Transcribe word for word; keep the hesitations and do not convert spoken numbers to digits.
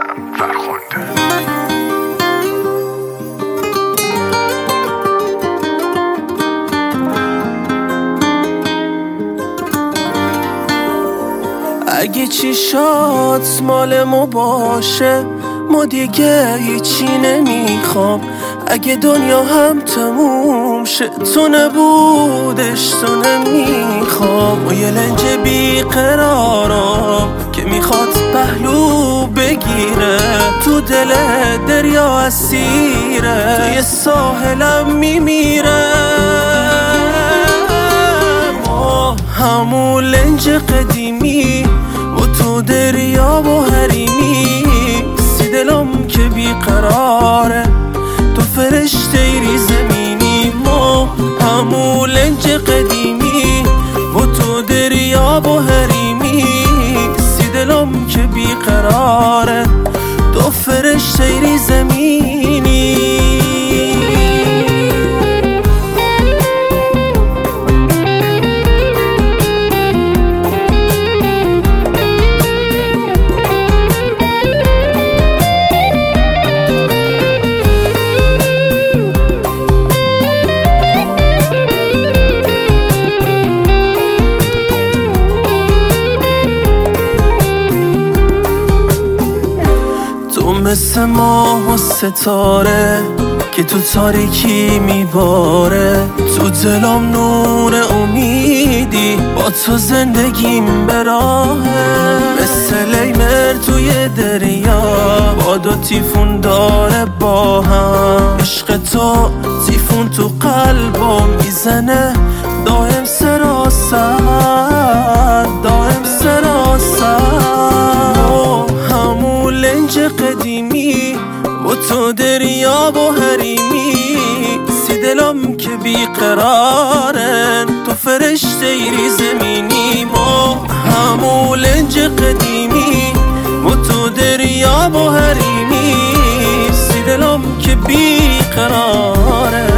حسن فرخنده. اگه چیشات مال ما باشه ما دیگه هیچی نمیخوام. اگه دنیا هم تموم شه تو نبودش تو نمیخوام. و یه لنج بیقرارم که میخواد پهلو بگیره تو دل دریا اسیره توی ساحلم میمیره. ما همون لنج قدیمی و تو دریا و حریمی سی دلم که بیقراره تو فرشته ری زمینی. ما همون لنج قدیمی و تو دریا و حریمی سی دلم که بیقراره تو فرشته ری زمینی. مثل ماه و ستاره که تو تاریکی میباره تو دلم نور امیدی با تو زندگیم براهه. مثل لیمر توی دریا با دو تیفون داره با هم. عشق تو تیفون تو قلبم میزنه دائم سراسر دائم سراسر. همون لنج قدیمی و تو دریا و حریمی سی دلم که بیقرارن تو فرشته ری زمینی. ما همون لنج قدیمی و تو دریا و حریمی سی دلم که بیقرارن